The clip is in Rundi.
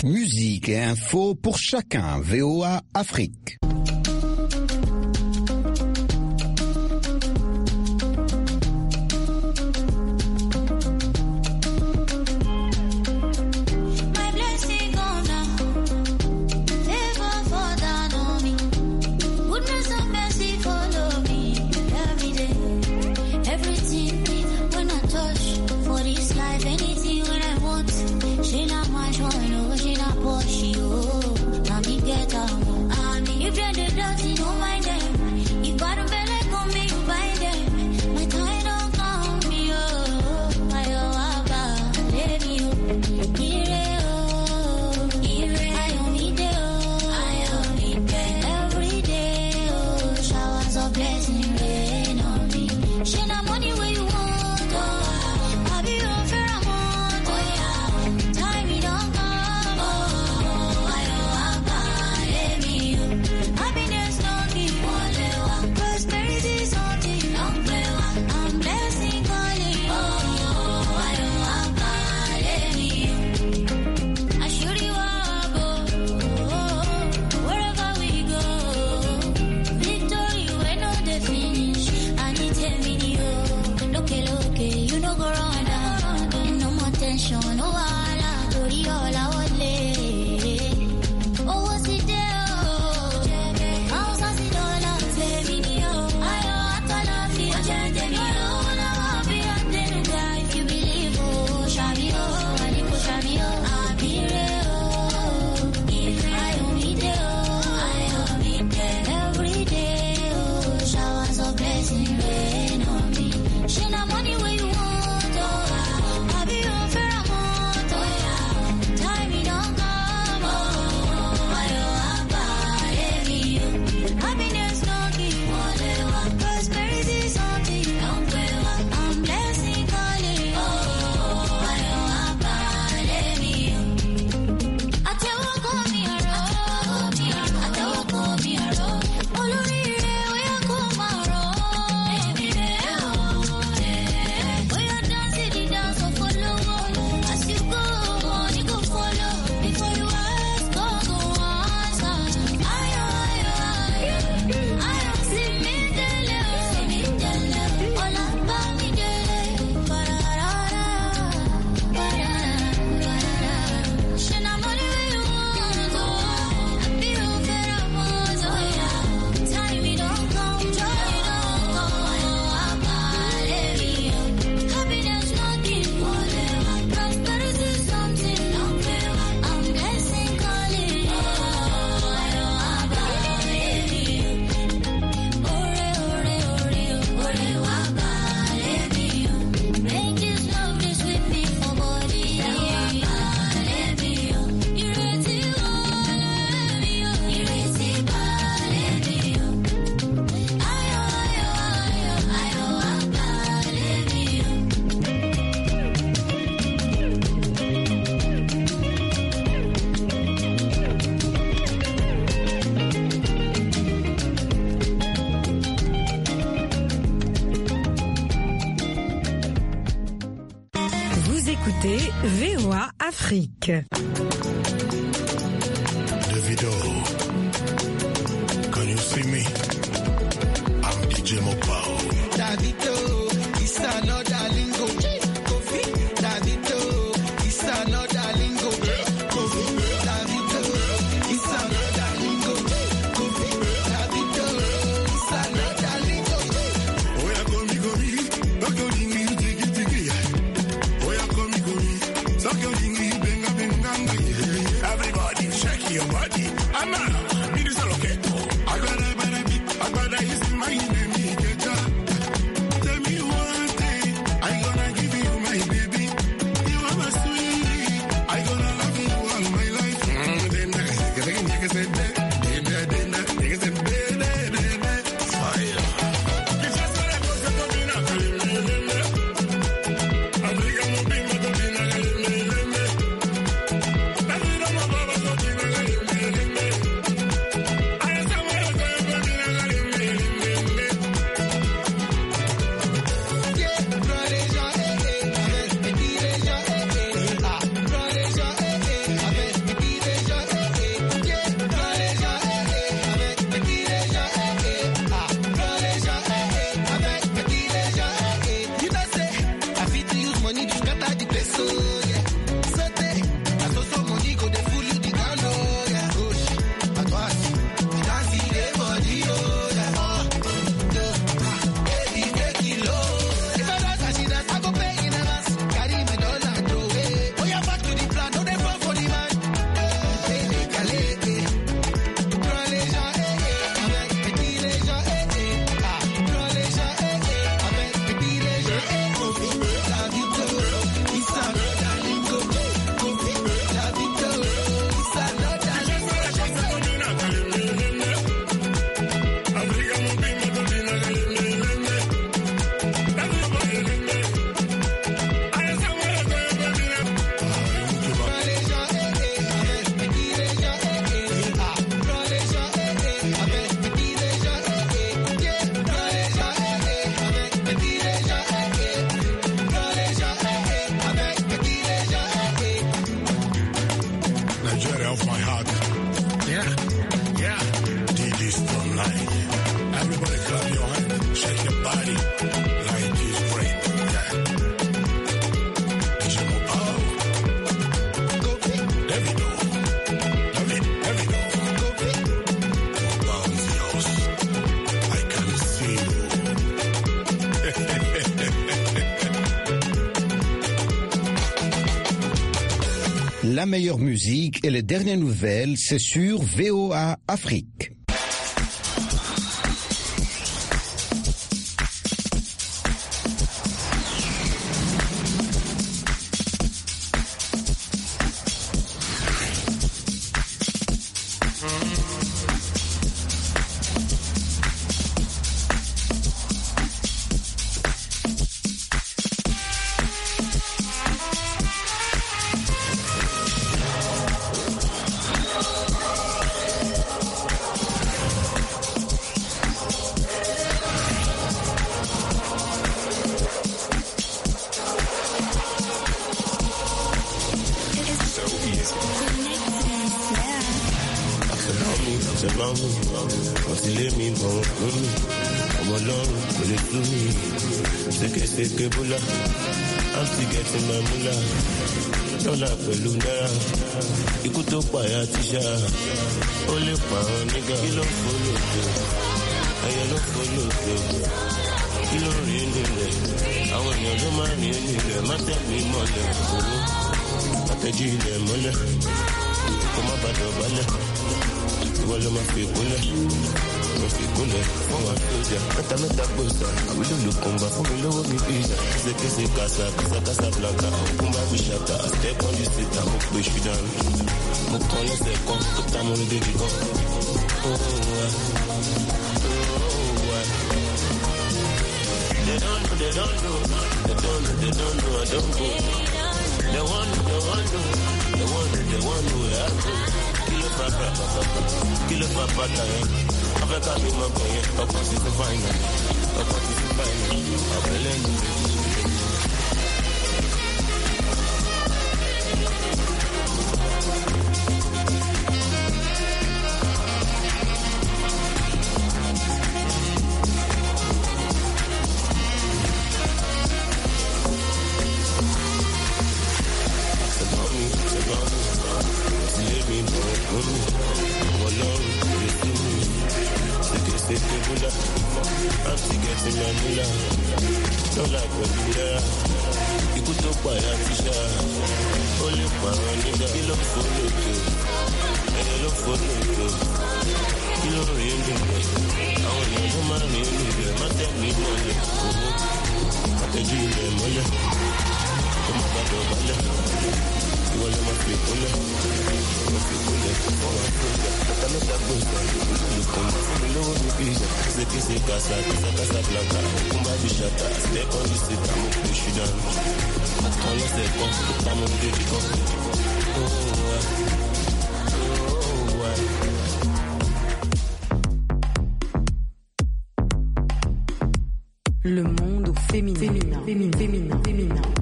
Musique et info pour chacun. VOA Afrique. écoutez VOA Afrique. Davido, can you see me? I'm DJ Mopao. Davido, it's another lingo. Kofi, Davido, it's another lingo. Kofi, Davido, it's another lingo. Kofi, Davido, it's another lingo. Oya komi komi, tokyo dingi tiki tiki. Oya komi komi, tokyo dingi benga benga. Everybody shake your body. Ama, it is okay. Agbada is my name. Tell me one thing, I gonna give you my baby. You are my sweet, I gonna love you all my life. Fire. meilleure musique et les dernières nouvelles, c'est sur VOA Afrique. Ikú tó pààyà tíṣà ó lè pààrọ̀ nígà kí ló fọlọ́dọ̀ ẹyẹ ló fọlọ́dọ̀ kí ló rìn nílẹ̀ àwọn èèyàn ló máa rìn nílẹ̀ má tẹ̀mí mọ́lẹ̀ owó àtẹ̀jú ilẹ̀ mọ́lẹ̀ kó má bàdọ̀ balẹ̀ ìwọ ló máa fi ìkúnlẹ̀ mo fi ìkúnlẹ̀ fún wa sójà mẹ́ta gbòòsà àwílò ló kàn bá fún mi lówó mi pizza késekése kásá blanca òkun bá fi ṣàtà step on the seat àwọn pé ṣùdán mo kàn lẹ́sẹ̀ kan tó tá mo ní débi kan. They don't know, I don't go. They want to, I go. Kilo papa, Africa be my boy, ọkọ̀ sí ti fáìnà, ọ̀bẹ̀lẹ̀ ní ikú tó pààyà tíṣà ó lè pààrọ̀ nígbà kí ló fọlọ́dọ̀ ẹyẹ ló fọlọ́dọ̀ kí ló rìn nílẹ̀ àwọn èèyàn ló máa rìn nílẹ̀ má tẹ̀mí mọ́lẹ̀ owó àtẹ̀jú ilẹ̀ mọ́lẹ̀ ó má gbàdọ̀ balẹ̀ ìwọ ló máa fi ìkúnlẹ̀ fún wa sójà mẹ́ta gbòòsà olùkọ́ fún mi lówó mi pizza késekése kásá blanca òkun bá fi ṣàtà step on the seat àwọn pé ṣùdán àtàn lẹ́sẹ̀ kan tó tá mo ní débi kan. Le monde féminin.